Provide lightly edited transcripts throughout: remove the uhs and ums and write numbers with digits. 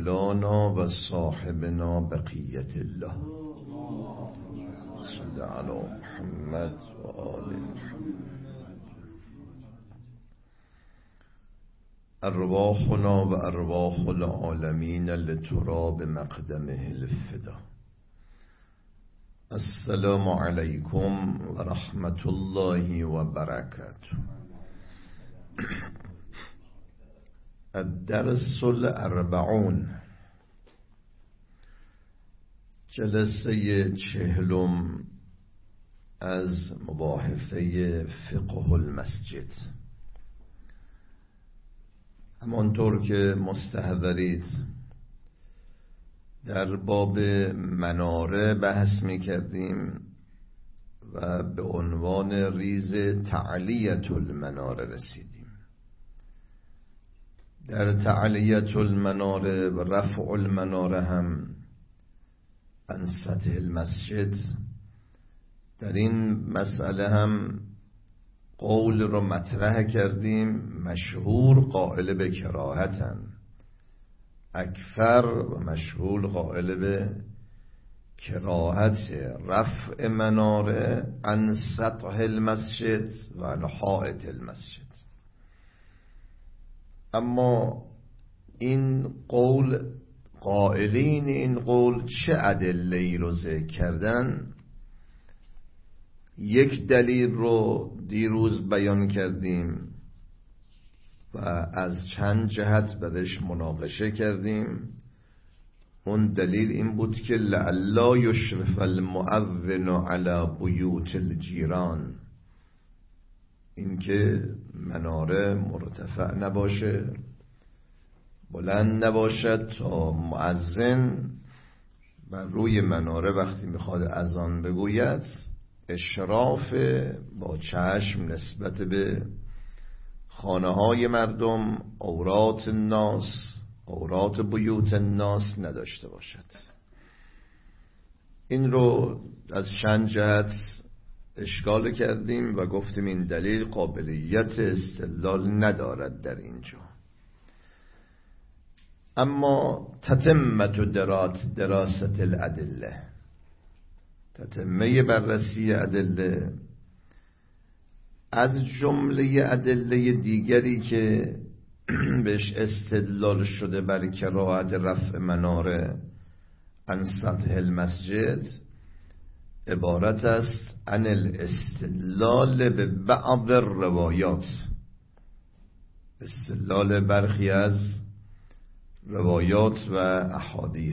مولانا و صاحبنا بقیت الله صلی علی محمد و آل محمد. ارواحنا و ارواح العالمین لترا بمقدمه الفدا. السلام علیکم و رحمت الله و برکاته. الدرس الاربعون، جلسه 40 از مباحثه فقه المسجد. همانطور که مستحضرید در باب مناره بحث می کردیم و به عنوان ریز تعلیت المناره رسیدیم. در تعلیت المناره و رفع المناره هم عن سطح المسجد، در این مسئله هم قول رو مطرح کردیم. مشهور قائل به کراهتن، اکثر و مشهور قائل به کراهت رفع مناره عن سطح المسجد و عن حائط المسجد. اما این قول، قائلین این قول چه ادله‌ای رو ذکر کردن؟ یک دلیل رو دیروز بیان کردیم و از چند جهت برش مناقشه کردیم. اون دلیل این بود که لعلا یشرف المؤذن علی بیوت الجیران، این که مناره مرتفع نباشه، بلند نباشد تا مؤذن بر روی مناره وقتی میخواد اذان بگوید اشراف با چشم نسبت به خانه های مردم، عورات الناس، عورات بیوت الناس نداشته باشد. این رو از چند جهت اشکال کردیم و گفتیم این دلیل قابلیت استدلال ندارد در اینجا. اما تتمت دراست الادله، تتمه بررسی ادله، از جمله ادله دیگری که بهش استدلال شده بر کراهت رفع مناره عن سطح المسجد، عبارت است عن الاستدلال به بعض الروایات، استدلال برخی از روایات و احادیث.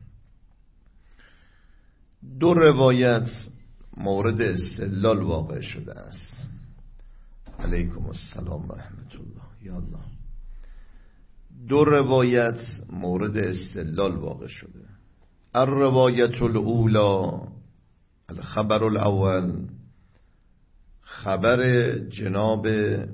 دو روایت مورد استدلال واقع شده است. علیکم السلام و رحمت الله. یا الله. دو روایت مورد استدلال واقع شده. الروایت الاولی، الخبر الاول، خبر جناب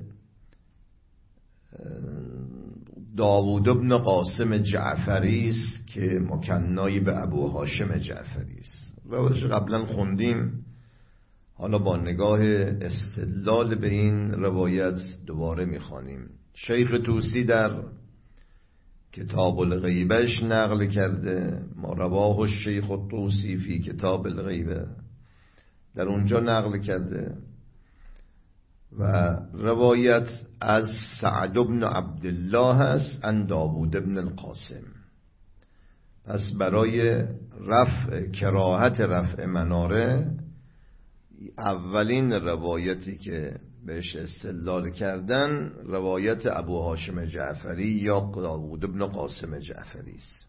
داوود بن قاسم جعفری است که مکنای به ابو هاشم جعفری است. روایتش قبلا خوندیم، حالا با نگاه استدلال به این روایت دوباره میخوانیم. شیخ طوسی در کتاب الغیبهش نقل کرده، ما رواه الشیخ الطوسی فی کتاب الغیبه، در اونجا نقل کرده. و روایت از سعد بن عبدالله هست عن داوود بن القاسم. پس برای کراهت رفع مناره، اولین روایتی که بهش استدلال کردن روایت ابو هاشم جعفری یا داوود بن قاسم جعفری است.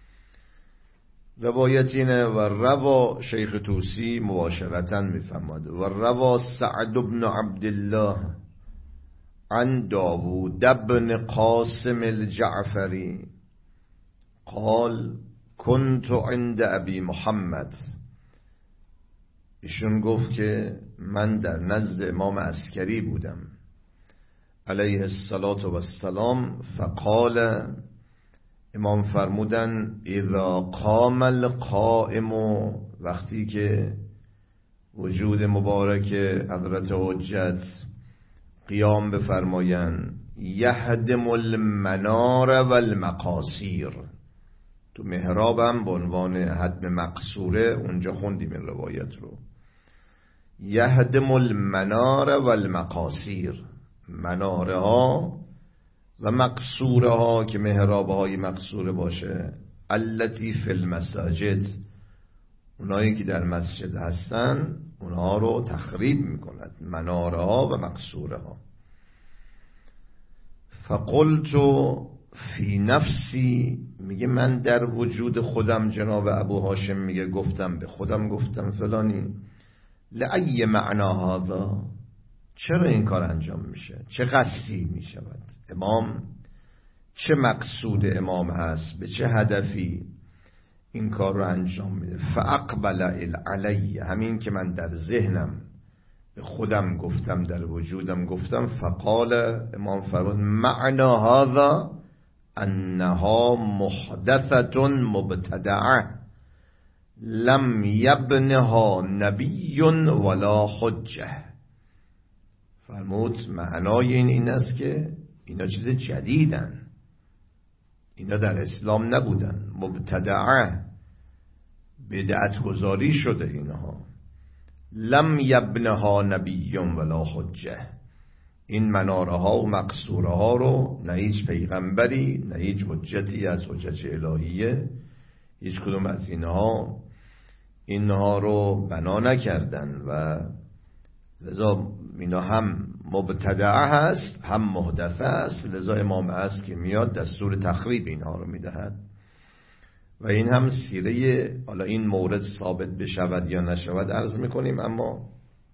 روایت اینه و روا شیخ طوسی مباشرتاً میفرماد و روا سعد بن عبدالله عن داوود بن قاسم الجعفری قال كنت عند ابی محمد. ایشون گفت که من در نزد امام عسکری بودم علیه الصلاة و السلام. فقال، امام فرمودن اذا قام القائم، وقتی که وجود مبارک حضرت حجت قیام بفرمایند، یهدم المنار و المقاصیر، تو محرابم به عنوان هدم مقصوره، اونجا خوندیم این روایت رو. یهدم المنار و المقاصیر، مناره ها و مقصوره ها که محراب های مقصوره باشه، التی فی المساجد، اونایی که در مسجد هستن اونها رو تخریب میکند، مناره ها و مقصوره ها. فقلت فی نفسی، میگه من در وجود خودم، جناب ابو هاشم میگه گفتم به خودم، گفتم فلانی لأی معنا هذا، چرا این کار انجام میشه، چه قصدی میشود، امام چه مقصود امام هست، به چه هدفی این کار رو انجام میده. فاقبل علی، همین که من در ذهنم به خودم گفتم، در وجودم گفتم، فقال، امام فرمود معنا هذا انها محدثه مبتدعه لم یبنها نبی ولا حجه. فرمود معنای این است که اینا چیز جدیدن، اینا در اسلام نبودن، مبتدعه، بدعت گذاری شده اینها. لم یبنها نبی ولا حجه، این مناره ها و مقصوره ها رو نه هیچ پیغمبری نه هیچ حجتی از حجج الهیه، هیچ کدوم از اینها رو بنا نکردن و لذا اینا هم مبتدعه هست هم محدثه است. لذا امام هست که میاد دستور تخریب اینها رو میدهد و این هم سیره، حالا این مورد ثابت بشود یا نشود عرض میکنیم، اما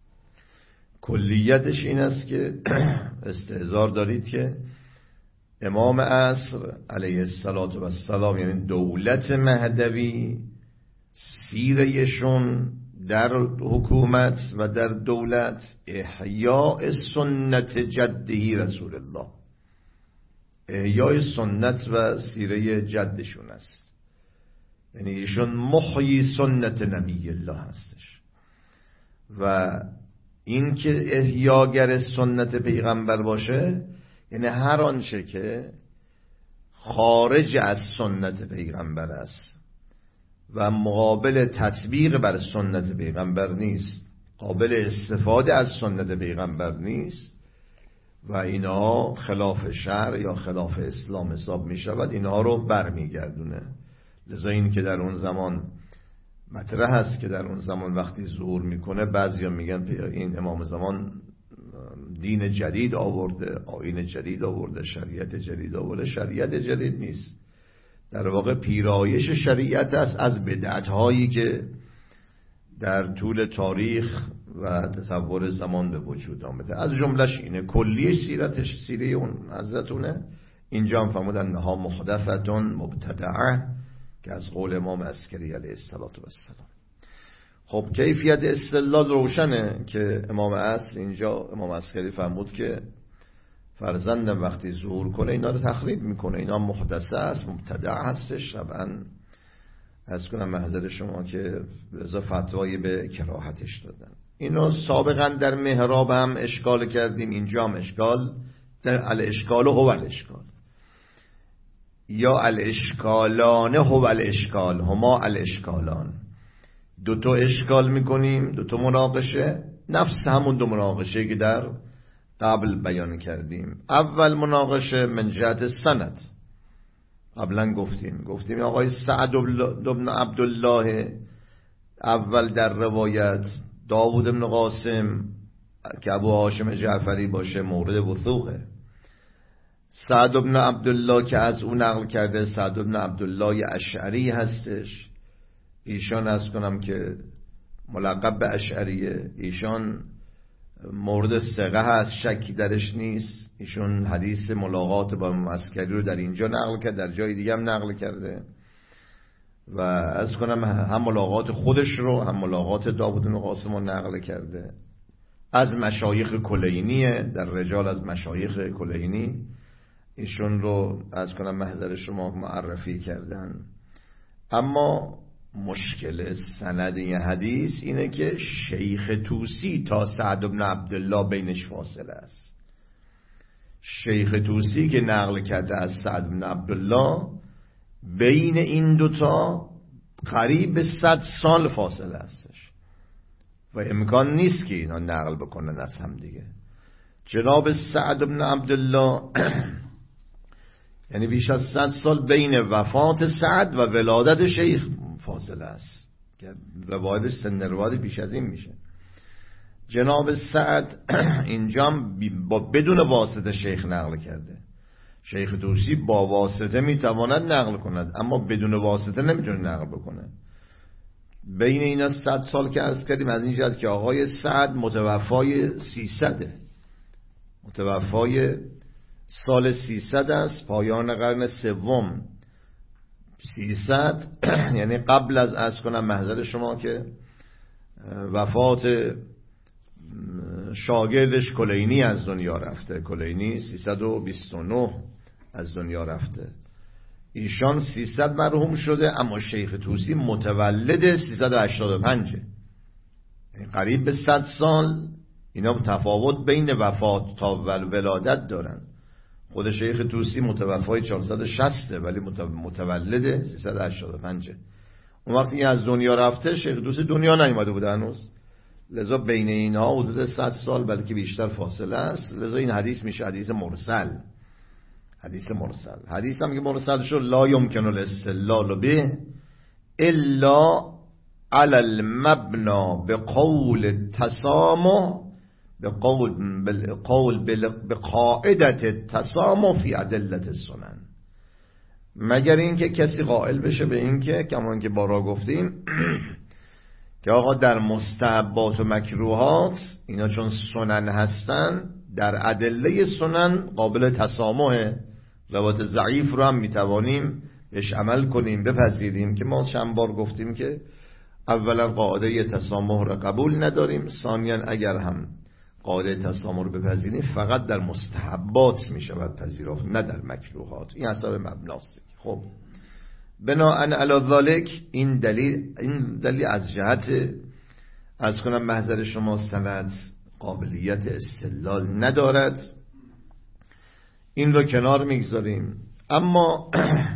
کلیتش این است که استحضار دارید که امام عصر علیه السلام، یعنی دولت مهدوی، سیرهشون در حکومت و در دولت احیاء سنت جدهی رسول الله، احیاء سنت و سیره جدشون است، یعنی ایشون محیی سنت نبی الله هستش. و این که احیاگر سنت پیغمبر باشه یعنی هر آنچه که خارج از سنت پیغمبر است و مقابل تطبیق بر سنت پیغمبر نیست، قابل استفاده از سنت پیغمبر نیست و اینها خلاف شرع یا خلاف اسلام حساب می شود، اینها رو برمیگردونه. لذا این که در اون زمان مطرح هست که در اون زمان وقتی ظهور میکنه بعضیا میگن این امام زمان دین جدید آورده، آیین جدید آورده، شریعت جدید آورده. شریعت جدید نیست، در واقع پیرایش شریعت است از بدعت‌هایی که در طول تاریخ و تصور زمان به وجود آمده. از جملهش اینه، کلیش سیرتش سیره اون حضرتونه. اینجا هم فرمودن انها محدثه مبتدعه که از قول امام عسکری علیه السلام. خب کیفیت استدلال روشنه که امام عصر اینجا، امام عسکری فرمود که فرزندم وقتی ظهور کنه اینا رو تخریب میکنه، اینا محدثه است، مبتدع هستش. طبعا از کنم محضر شما که رضا فتوایی به کراهتش دادن. اینو سابقا در محراب هم اشکال کردیم، اینجا هم اشکال، در الاشکال هو الاشکال یا الاشکالان هو الاشکال، هما الاشکالان. دوتا اشکال میکنیم، دوتا مناقشه، نفس همون دو مناقشه که در قبل بیان کردیم. اول مناقشه من جهت سند، قبلا گفتیم آقای سعد بن عبدالله اول در روایت، داوود بن قاسم که ابو هاشم جعفری باشه مورد وثوقه، سعد بن عبدالله که از اون نقل کرده سعد بن عبدالله اشعری هستش. ایشان از کنم که ملقب به اشعریه، ایشان مورد ثقه هست، شکی درش نیست. ایشون حدیث ملاقات با عسکری رو در اینجا نقل کرد، در جای دیگه هم نقل کرده و از کنم هم ملاقات خودش رو هم ملاقات داوود بن قاسم رو نقل کرده. از مشایخ کلینیه، در رجال از مشایخ کلینی ایشون رو از کنم محضر شما معرفی کردن. اما مشکل سند این حدیث اینه که شیخ توسی تا سعد بن عبدالله بینش فاصله است. شیخ توسی که نقل کرده از سعد بن عبدالله بین این دوتا قریب 100 سال فاصله هستش و امکان نیست که اینا نقل بکنن از هم دیگه. جناب سعد بن عبدالله یعنی بیش از 100 سال بین وفات سعد و ولادت شیخ فاصله است که روایتش سن روایت بیش از این میشه. جناب سعد اینجا با بدون واسطه شیخ نقل کرده. شیخ طوسی با واسطه میتواند نقل کند اما بدون واسطه نمیتونه نقل بکنه. بین اینا 100 سال که عرض کردیم، از این جهت که آقای سعد متوفای 300، متوفای سال 300 است، پایان قرن سوم 300 یعنی قبل از عرض کنم محضر شما که وفات شاگردش کلینی از دنیا رفته. کلینی 329 از دنیا رفته، ایشان 300 مرحوم شده، اما شیخ طوسی متولد 385، یعنی قریب به 100 سال اینا تفاوت بین وفات تا ولادت دارن. خود شیخ طوسی متوفای 460 ولی متولد 385. اون وقتی از دنیا رفته شیخ طوسی دنیا نیامده بوده هنوز، لذا بین اینها حدود 100 سال بلکه بیشتر فاصله است. لذا این حدیث میشه حدیث مرسل. حدیث هم که مرسل شد لا یمکن الاستدلال به الا علی المبنا بقول تسامح بقاعدة التسامح فی ادلة السنن، مگر اینکه کسی قائل بشه به اینکه کمان که بارا گفتیم که آقا در مستحبات و مکروهات اینا چون سنن هستن، در ادله سنن قابل تسامح، روایت ضعیف رو هم میتوانیم بهش عمل کنیم بپذیریم که ما چند بار گفتیم که اولا قاعده تسامح رو قبول نداریم، ثانیا اگر هم قاعده تسامح رو بپذیریم فقط در مستحبات میشود پذیرفت نه در مکروهات. این حساب مبناست. خب بناءً علی ذالک این دلیل از جهت از کنم محضر شما سند قابلیت استدلال ندارد، این رو کنار میگذاریم. اما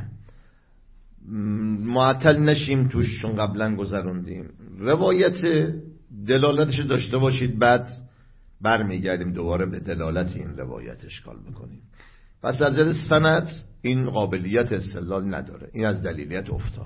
معطل نشیم توش، چون قبلا گذروندیم. روایت دلالتش داشته باشید، بعد برمیگردیم دوباره به دلالت این روایت اشکال بکنیم. پس از جهت سند این قابلیت استدلال نداره، این از دلیلیت افتاد.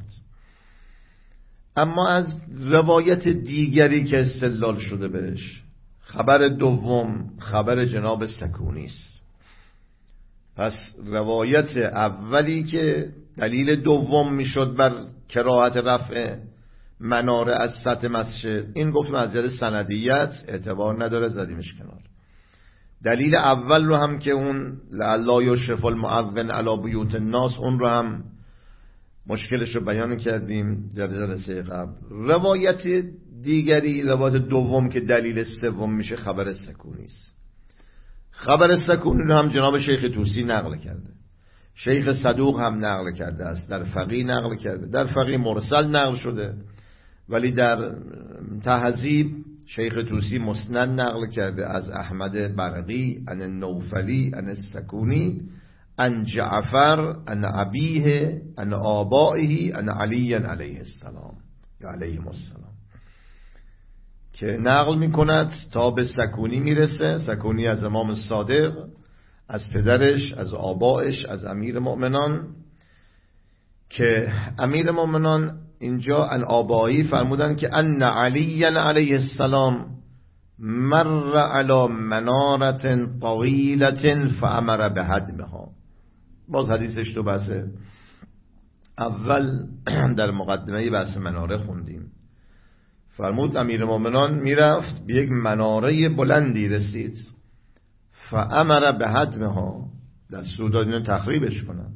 اما از روایت دیگری که استدلال شده بهش، خبر دوم خبر جناب سکونی است. پس روایت اولی که دلیل دوم میشد بر کراهت رفع مناره از سطح مسجد، این گفتم از جهت سندیت اعتبار نداره، زدیمش کنار. دلیل اول رو هم که اون لعلا یشرف المؤذن علی بیوت الناس، اون رو هم مشکلش رو بیان کردیم در جلسه قبل. روایت دیگری، روایت دوم که دلیل سوم میشه، خبر سکونی است. خبر سکونی رو هم جناب شیخ طوسی نقل کرده، شیخ صدوق هم نقل کرده است، در فقیه نقل کرده، در فقیه مرسل نقل شده، ولی در تهذیب شیخ طوسی مسند نقل کرده از احمد برقی عن نوفلی عن السکونی عن جعفر عن ابیه عن آبائه عن علی علیه السلام یا علیهم السلام، که نقل میکند تا به سکونی میرسه. سکونی از امام صادق، از پدرش، از آبائش، از امیر مؤمنان، که امیر مؤمنان اینجا ان آبایی فرمودن که ان علی علیه السلام مر علی منارة طویلة فامر بهدمها. باز حدیثش تو بحثه اول در مقدمه بحث مناره خوندیم. فرمود امیر مومنان میرفت به یک مناره بلندی رسید، فامر بهدمها، دستور داد اینو تخریبش کنن.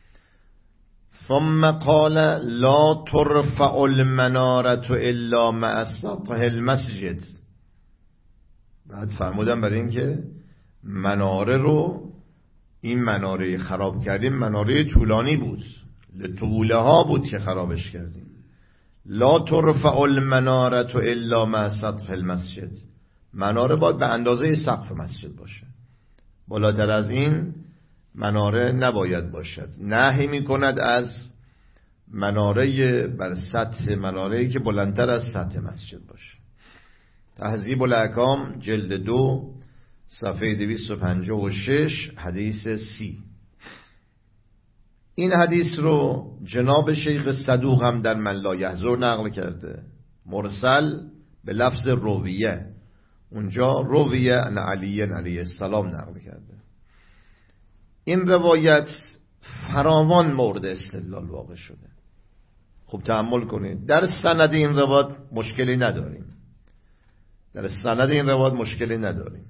ثم قال لا ترفع المناره الا مع سطح المسجد. بعد فرمودن برای اینکه مناره رو، این مناره خراب کردیم مناره طولانی بود، لطوله ها بود که خرابش کردیم. لا ترفع المناره الا مع سطح المسجد، مناره باید به اندازه سقف مسجد باشه، بالاتر از این مناره نباید باشد. نهی می کند از مناره بر سطح مناره‌ای که بلندتر از سطح مسجد باشه. تهذیب الاحکام جلد 2 صفحه 256 حدیث 30. این حدیث رو جناب شیخ صدوق هم در من لا یحضر نقل کرده، مرسل به لفظ رویه. اونجا رویه ان علی علیه السلام نقل کرده. این روایت فراوان مورد استدلال واقع شده. خوب تأمل کنید. در سند این روایت مشکلی نداریم.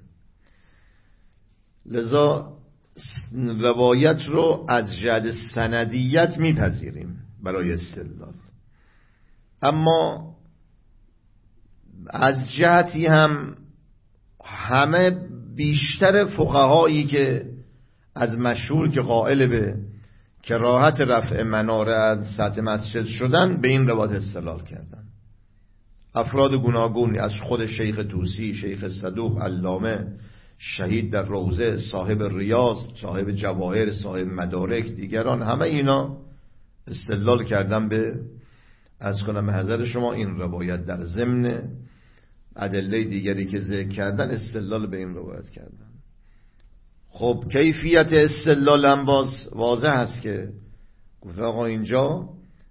لذا روایت رو از جهت سندیت میپذیریم برای استدلال، اما از جهتی هم همه بیشتر فقهایی که از مشهور که قائل به کراهت رفع مناره از سطح مسجد شدن به این روایت استدلال کردن. افراد گوناگون از خود شیخ طوسی، شیخ صدوق، علامه، شهید در روضه، صاحب ریاض، صاحب جواهر، صاحب مدارک، دیگران، همه اینا استدلال کردن به از کنم حضر شما این روایت در ضمن ادله دیگری که ذکر کردن استدلال به این روایت کردن. خب کیفیت استدلال هم واضح هست که گفت آقا اینجا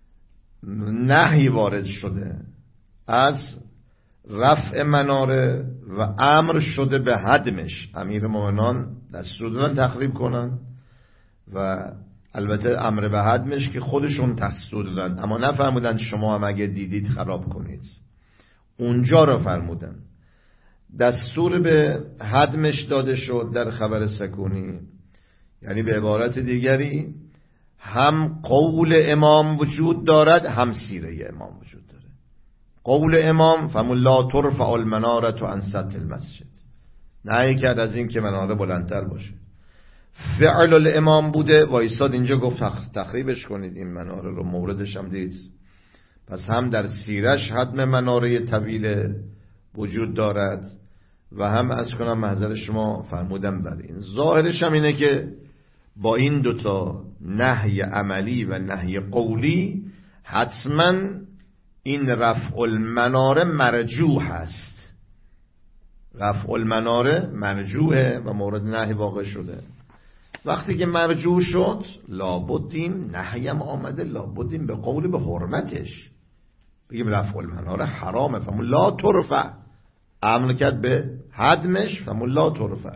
نهی وارد شده از رفع مناره و امر شده به هدمش. امیر مومنان دستور دادن تخریب کنن و البته امر به هدمش که خودشون دستور دادن، اما نفرمودن شما هم اگه دیدید خراب کنید. اونجا رو فرمودن. دستور به هدمش داده شد در خبر سکونی، یعنی به عبارت دیگری هم قول امام وجود دارد هم سیره امام وجود داره. قول امام فمن لا ترفع المناره عن سطح المسجد، نهی کرد از این که مناره بلندتر باشه. فعل الامام بوده وایساد اینجا گفت تخریبش کنید این مناره رو، موردش هم دید. پس هم در سیرش هدم مناره طویل وجود دارد و هم از کنم محضر شما فرمودم بر این. ظاهرش هم اینه که با این دوتا نهی عملی و نهی قولی حتما این رفع المناره مرجوح هست. رفع المناره مرجوحه و مورد نهی واقع شده. وقتی که مرجوح شد لابدیم نهیم آمده، لابدیم به قول به حرمتش بگیم رفع المناره حرامه، فمون لا ترفع، امر کرد به هدمش، فمون لا ترفع.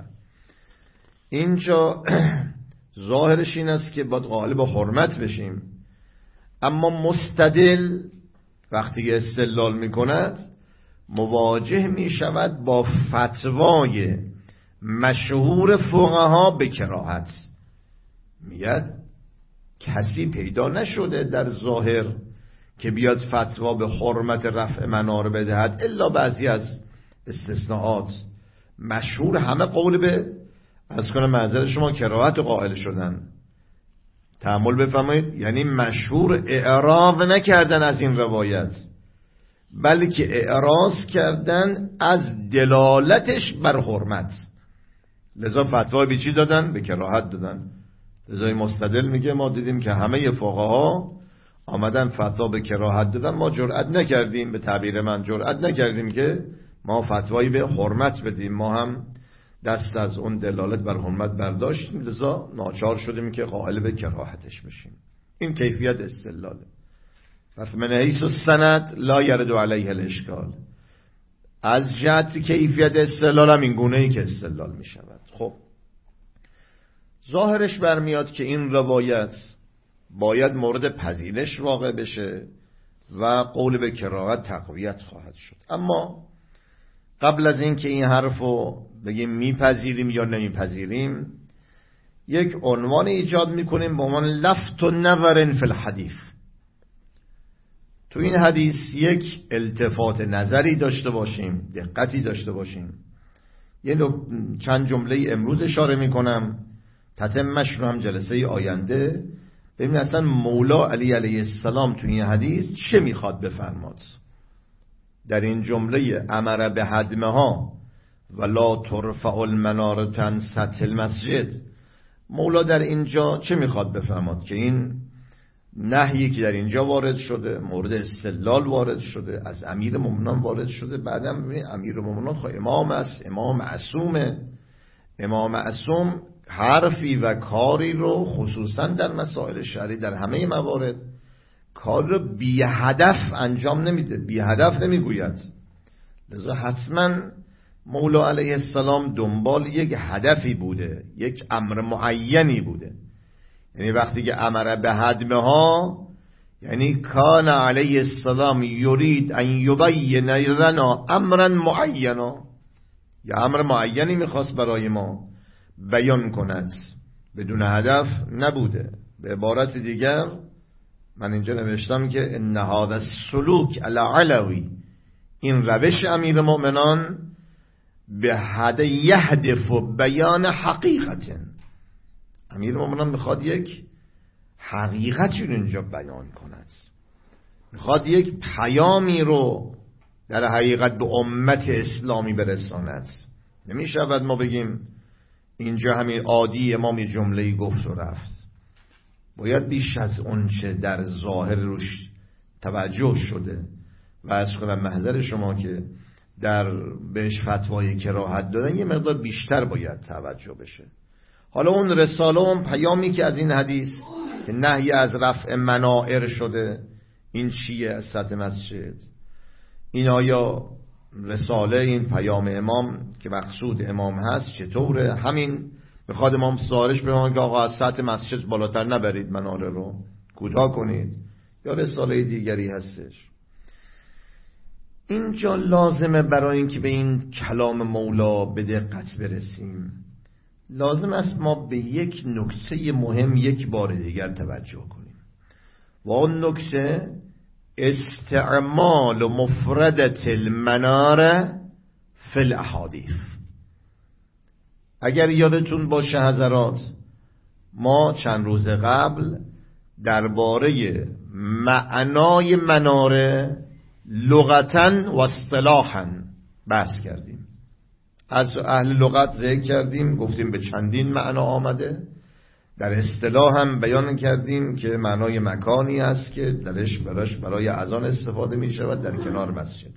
اینجا ظاهرش این است که باید قائل به حرمت بشیم، اما مستدل وقتی استدلال می کند مواجه می شود با فتوای مشهور فقها به کراهت. میگه کسی پیدا نشده در ظاهر که بیاد فتوا به حرمت رفع مناره بدهد الا بعضی از استثناءات. مشهور همه قول به از کنم معذر شما کراهت قائل شدن. تأمل بفرمایید، یعنی مشهور اعراض نکردن از این روایت، بلکه اعراض کردن از دلالتش بر حرمت. لذا فتوا به چی دادن؟ به کراهت دادن. لذا مستدل میگه ما دیدیم که همه فقها آمدن فتوا به کراهت دادن، ما جرئت نکردیم، به تعبیر من جرئت نکردیم که ما فتوایی به حرمت بدیم، ما هم دست از اون دلالت بر حرمت برداشتیم، لذا ناچار شدیم که قائل به کراهتش بشیم. این کیفیت استدلاله. پس من حیث السند لا یرد علیه الاشکال. از جهت کیفیت استدلال هم این گونه ای که استدلال می شود. خب ظاهرش برمیاد که این روایت باید مورد پذیرش واقع بشه و قول به کراهت تقویت خواهد شد. اما قبل از این که این حرفو بگیم میپذیریم یا نمیپذیریم، یک عنوان ایجاد میکنیم به عنوان لفت و نظر فی الحدیث. تو این حدیث یک التفات نظری داشته باشیم، دقتی داشته باشیم. چند جمله امروز اشاره میکنم، تتمش رو هم جلسه آینده. ببین اصلا مولا علی علیه السلام تو این حدیث چه میخواد بفرماد. در این جمله امر به هدمها و لا ترفع المناره عن سطح المسجد، مولا در اینجا چه میخواد بفرماد؟ که این نهیی که در اینجا وارد شده مورد استدلال وارد شده، از امیر مومنان وارد شده. بعدم ببینید امیر مومنان خب امام است، امام معصومه. امام معصوم حرفی و کاری رو خصوصا در مسائل شرعی در همه موارد کار رو بی هدف انجام نمیده، بی هدف نمیگوید. لذا حتما مولا علیه السلام دنبال یک هدفی بوده، یک امر معینی بوده. یعنی وقتی که امر به هدمها، یعنی کان علیه السلام یرید ان یبین لنا امرا معینا، یا امر معینی میخواست برای ما بیان کند، بدون هدف نبوده. به عبارت دیگر من اینجا نوشتم که ان هذا السلوک العلوی، این روش امیر مؤمنان به هدف یهدف بیان حقیقت، امیر مؤمنان میخواد یک حقیقتی رو اینجا بیان کند، میخواد یک پیامی رو در حقیقت به امت اسلامی برساند. نمیشود ما بگیم اینجا همین عادی امام یه جمله‌ای گفت و رفت. باید بیش از اون چه در ظاهر روش توجه شده و از کنم محضر شما که در بهش فتوای کراهت دادن یه مقدار بیشتر باید توجه بشه. حالا اون رساله اون پیامی که از این حدیث که نهی از رفع منائر شده، این چیه از سطح مسجد؟ این آیا رساله، این پیام امام که مقصود امام هست چطوره؟ همین میخواد امام سوارش به که آقا از سطح مسجد بالاتر نبرید مناره رو، کوتاه کنید، یا رساله دیگری هستش؟ اینجا لازمه برای اینکه به این کلام مولا به دقت برسیم، لازم است ما به یک نکته مهم یک بار دیگر توجه کنیم و اون نکته استعمال مفردة المناره فی الاحادیث. اگر یادتون باشه حضرات، ما چند روز قبل درباره معنای مناره لغتاً و اصطلاحاً بحث کردیم. از اهل لغت ذکر کردیم، گفتیم به چندین معنا آمده. در اصطلاح هم بیان کردیم که معنای مکانی است که درش برای اذان استفاده می شود در کنار مسجد.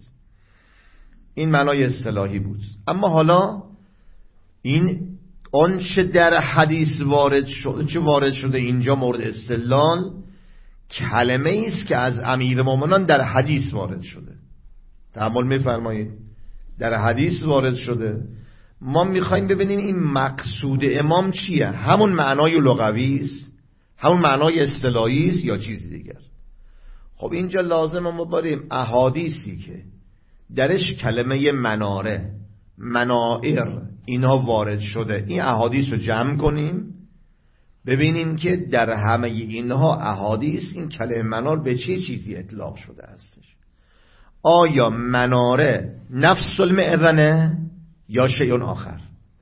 این معنای اصطلاحی بود. اما حالا این آنچه در حدیث وارد شده اینجا مورد استدلال، کلمه است که از امیر مومنان در حدیث وارد شده. تأمل می‌فرمایید، در حدیث وارد شده. ما می‌خوایم ببینیم این مقصود امام چیه؟ همون معنای لغوی است، همون معنای اصطلاحی است، یا چیز دیگر؟ خب اینجا لازمه ما بریم احادیثی که درش کلمه مناره، منائر اینها وارد شده، این احادیث رو جمع کنیم، ببینیم که در همه اینها احادیث این کلمه منار به چه چیزی اطلاق شده هستش. آیا مناره نفس المعذنه یا شیء آخر؟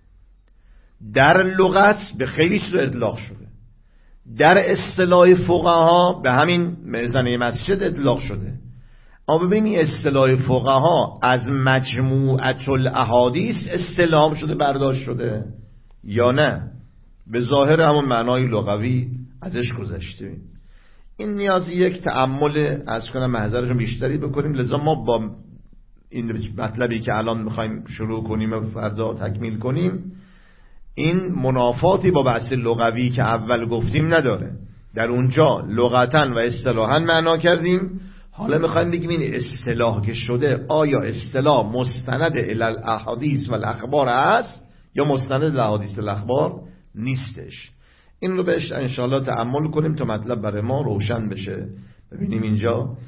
در لغت به خیلی چیز اطلاق شده، در اصطلاح فقها به همین معذنه مسجد اطلاق شده. اما ببینیم اصطلاح فقها از مجموعه الاحادیث اصطلاح شده، برداشت شده یا نه؟ به ظاهر همون معنای لغوی ازش گذشته. این نیازی یک تأمل از کنم محضرشون بیشتری بکنیم. لذا ما با این مطلبی که الان میخوایم شروع کنیم و فردا تکمیل کنیم، این منافاتی با بحث لغوی که اول گفتیم نداره. در اونجا لغتاً و اصطلاحاً معنا کردیم. حالا میخوایم بگیم این اصطلاح که شده آیا اصطلاح مستند الی الاحادیث و الاخبار است یا مستند الاحادیث و الاخبار نیستش. این رو بهش انشاءالله تأمل کنیم تا مطلب برای ما روشن بشه. ببینیم اینجا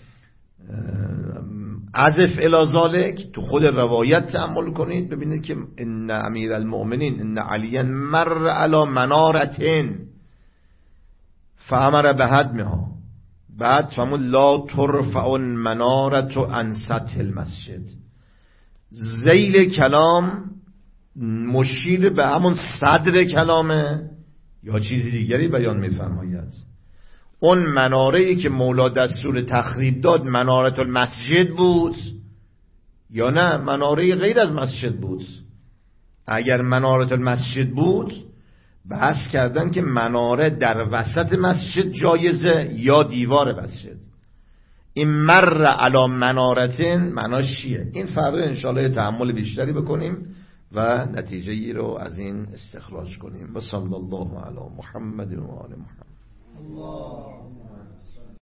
عزف الی ذالک تو خود روایت تأمل کنید، ببینید که ان امیر المؤمنین ان علی مر علی منارتین فامر به هدمها، بعد فهمون لا ترفع المنارت عن سطح المسجد. ذیل کلام مشیر به همون صدر کلامه یا چیزی دیگری بیان می‌فرماید؟ اون مناره‌ای که مولا دستور تخریب داد منارت المسجد بود یا نه مناره غیر از مسجد بود؟ اگر منارت المسجد بود بحث کردن که مناره در وسط مسجد جایزه یا دیوار مسجد. این مر علی منارتن معناش چیه؟ این فردا انشاءالله تأمل بیشتری بکنیم و نتیجه ای رو از این استخراج کنیم. و صلی الله علی محمد و آل محمد.